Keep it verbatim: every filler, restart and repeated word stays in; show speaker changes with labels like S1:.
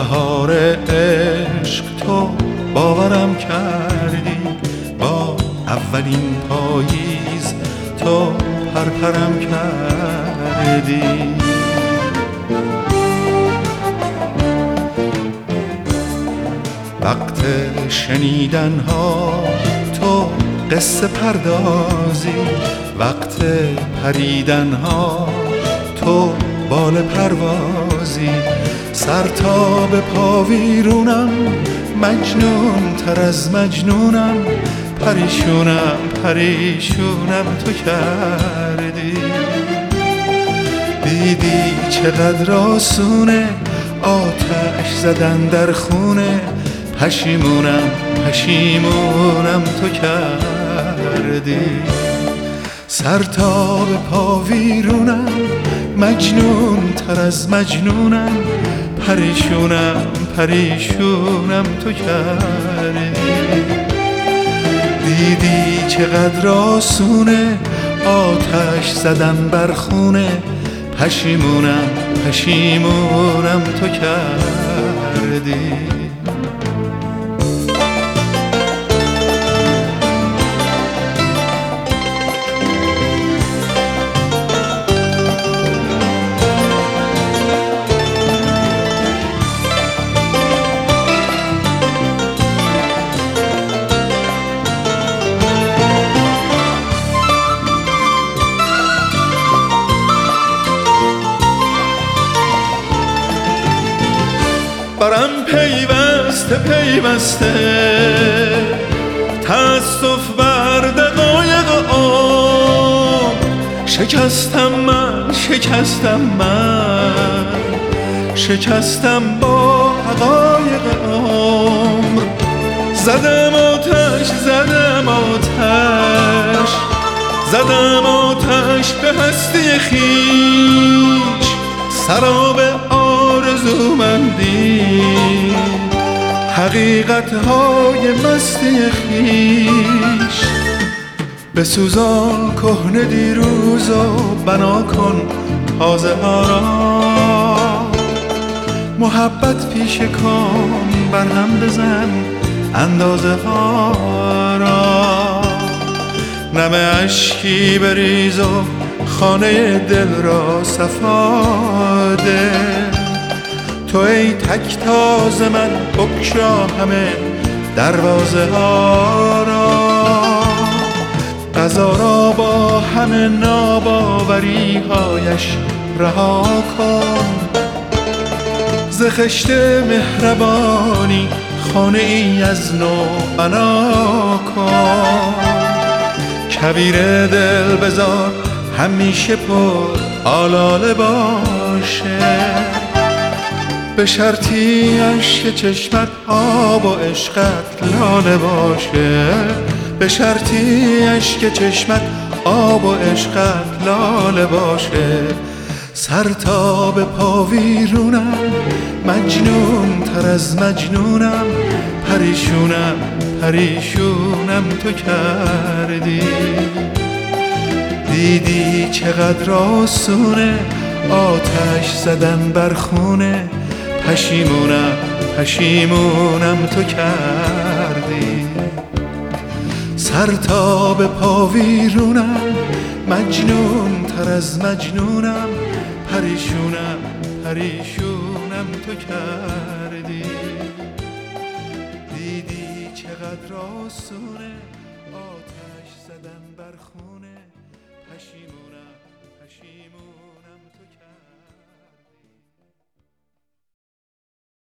S1: بهار عشق تو باورم کردی، با اولین پاییز تو پرپرم کردی. وقت شنیدن ها تو قصه پردازی، وقت پریدن ها تو بال پروازی. سر تا به پا ویرونم، مجنون تر از مجنونم، پریشونم پریشونم تو کردی. دیدی چقدر آسونه آتش زدن در خونه، پشیمونم پشیمونم تو کردی. سر تا به پا ویرونم، مجنون تر از مجنونم، پریشونم پریشونم تو کردی. دیدی چقدر آسونه آتش زدن بر خونه، پشیمونم پشیمونم تو کردی. برم پیوسته پیوسته تأسف بر دقایق عمر، شکستم من شکستم من شکستم با حقایق عمر. زدم آتش زدم آتش زدم آتش به هستی خویش، سراب آرزومندی حقیقت های مستی خویش. بسوزان کهنه دیروز و بنا کن تازه ها را، محبت پیش کن برهم بزن اندازه ها را. نم اشکی بریز و خانه دل را صفا ده، تو ای تک تاز من بگشا همه دروازه ها را. قضا را با همه ناباوری هایش رها کن، ز خشت مهربانی خانه ای از نو بنا کن. کویر دل بذار همیشه پر آلاله باشه، به شرطی اشک چشمت آب و عشقت لاله باشه. به شرطی اشک چشمت آب و عشقت لاله باشه. سر تا به پا ویرونم، مجنون تر از مجنونم، پریشونم پریشونم تو کردی. دیدی چقدر آسونه آتش زدن بر خونه، پشیمونم پشیمونم تو کردی. سر تا به پا ویرونم، مجنون تر از مجنونم، پریشونم پریشونم تو کردی. دیدی چقدر آسونه آتش زدن بر خونه، پشیمونم پشیمونم